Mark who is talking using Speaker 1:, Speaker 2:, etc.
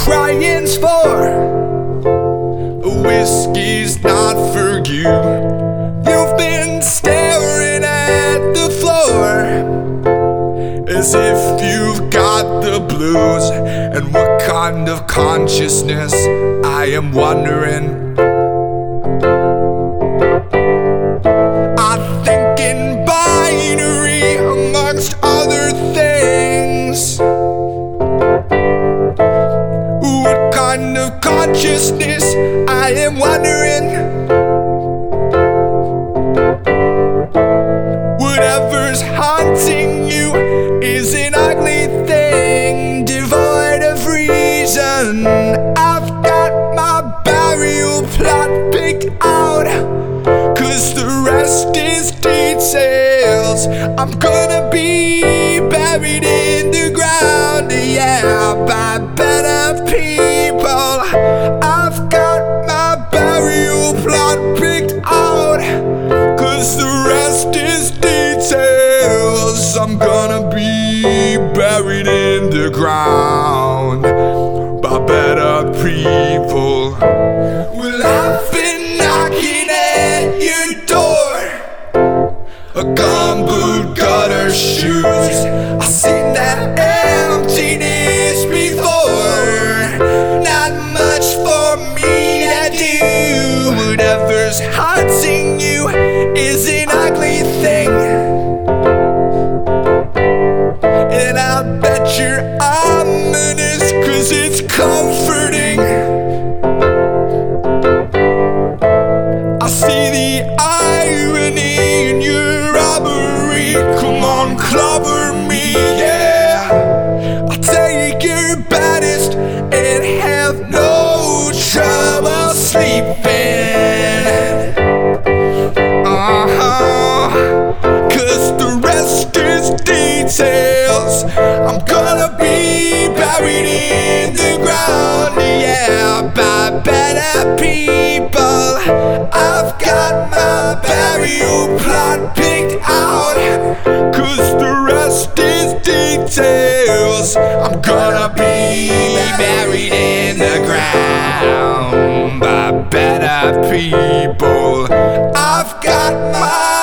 Speaker 1: crying's for. Whiskey's not for you. You've been staring at the floor as if you've got the blues. And what kind of consciousness, I am wondering. I think in binary amongst other things. What kind of consciousness, I am wondering. Whatever's haunting you is an ugly thing, devoid of reason. I've got my burial plot picked out, 'cause the rest is details. I'm gonna be buried in the ground, yeah, by better people. I've got my burial plot picked out, 'cause the rest is details. I'm gonna be buried in the ground by better people. Well, I've been knocking at your door, a gumboot, gutter shoes. I've seen that emptiness before. Not much for me to do. Whatever's haunting you is an ugly thing, and I bet you're ominous, 'cause it's comforting. I see the irony in your robbery. Come on, clobber me, yeah. I'll take your baddest and have no trouble sleeping. 'Cause the rest is details. I'm gonna be buried in the ground, yeah, by better people. I've got my burial plot picked out, 'cause the rest is details. I'm gonna be buried in the ground by better people. I've got my